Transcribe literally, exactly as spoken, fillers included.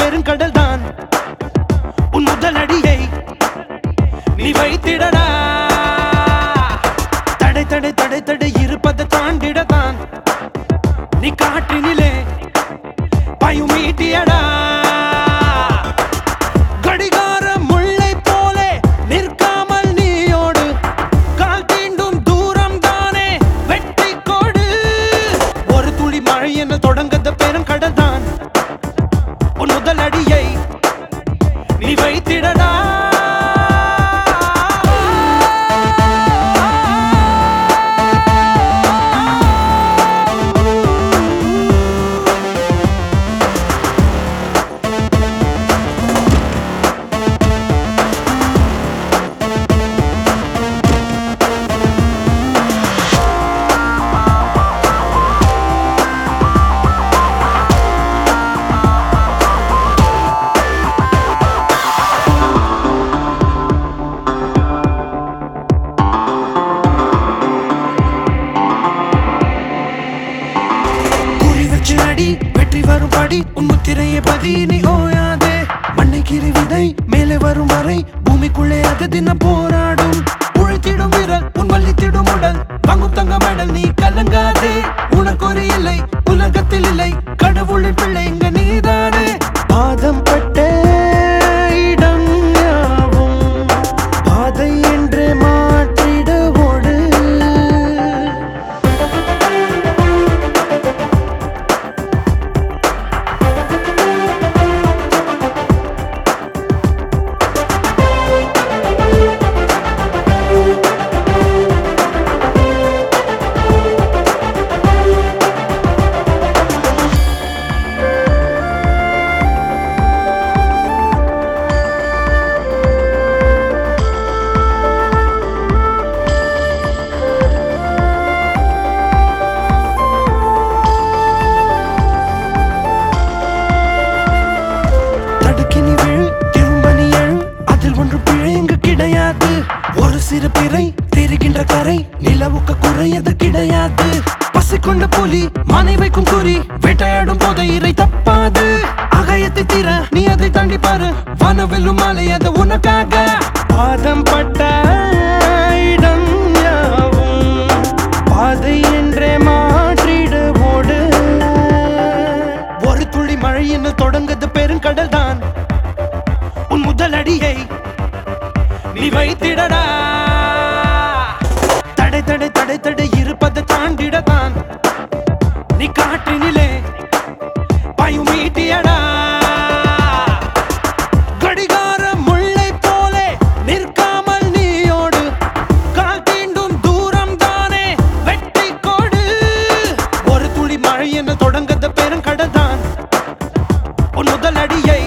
பெருங்கடல் தான் உன் முதல் அடியை நீ வைத்திடடா. தடை தடை தடை தடை இருப்பதை தாண்டிடத்தான் நீ காற்றினிலே பயமீட்டியடா. கடிகார முல்லை போலே நிற்காமல் நீயோடு, கால் தீண்டும் தூரம் தானே வெற்றி கோடு. ஒரு துளி மழை என தொடங்கத பெருங்கடல் தான் உன் முதல் அடியை நீ வைத்திடடா. வெற்றி வரும் படி உன் முத்திரையை பதி நீ ஓயாதே. மண்ணை கீறி விதை மேலே வரும் வரை பூமிக்குள்ளே அது தினம் போராடும். உழைத்திடும் வீரல் உன் வள்ளித்திடும் உடல் வாங்கும் தங்க மெடல் நீ கலங்காதே. உனக்கு ஒரு இல்லை உலகத்தில் இல்லை கடவுளின் பிள்ளை இங்க நீதானே. பாதம் பட்ட இடம் யாவும் பாதை என்று மாற்றிட ஓடு. ஒரு சிறு பிறை தெரிகின்ற கரை நிலவுக்கு குறையது கிடையாது. பசி கொண்ட புலி மனை வைக்கும் குறி வேட்டையாடும் போது இறை தப்பாது. அகயத்தை தீர நீ அதை தாண்டி பாரு வனவெல்லும் மாலை அது உனக்காக. பாதம் பட்ட இடம் யாவும் பாதை என்றே மாற்றிடு ஓடு. ஒரு துளி மழை என்று தொடங்குது பெருங்கடல் தான் உன் முதல் அடியை நீ வைத்திடடா. தடை தடை தடை தடை இருப்பதை தாண்டிடத்தான் நீ காற்றினிலே பயமீட்டியடா. கடிகார முல்லை போலே நிற்காமல் நீயோடு, கால் தீண்டும் தூரம் தானே வெற்றி கோடு. ஒரு துளி மழை என தொடங்கத பெருங்கடல் தான் உன் முதல் அடியை